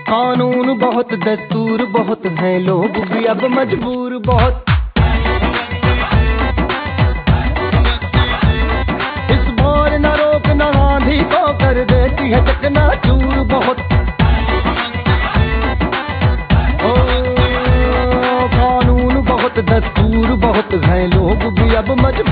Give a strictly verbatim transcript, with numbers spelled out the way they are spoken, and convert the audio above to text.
कानून बहुत, दस्तूर बहुत है, लोग भी अब मजबूर बहुत। इस बार न रोक न आंधी को कर देती है चकनाचूर बहुत। ओ कानून बहुत, दस्तूर बहुत है, लोग भी अब मजबूर